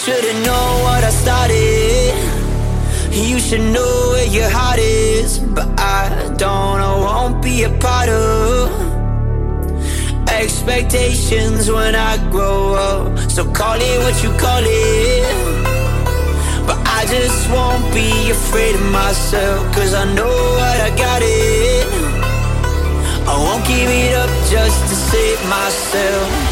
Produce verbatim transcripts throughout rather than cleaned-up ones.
should've known what I started. You should know where your heart is, but I don't, I won't be a part of expectations when I grow up. So call it what you call it, but I just won't be afraid of myself, cause I know what I got it. I won't give it up just to save myself.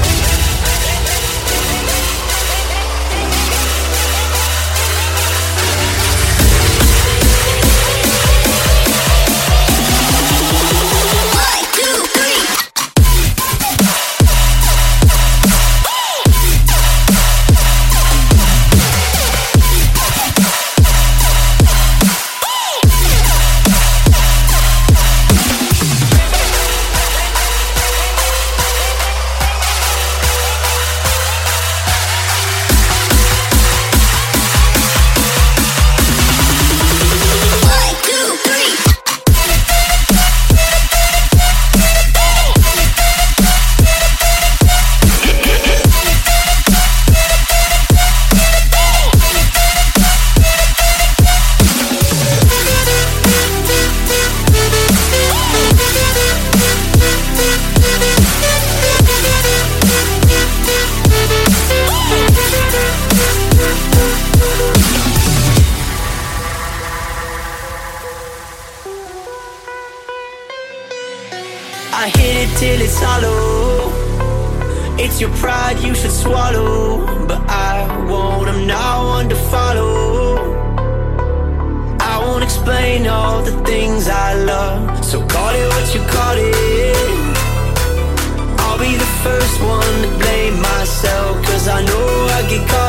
I hit it till it's hollow. It's your pride you should swallow, but I won't, I'm not one to follow. I won't explain all the things I love, so call it what you call it. I'll be the first one to blame myself, cause I know I get caught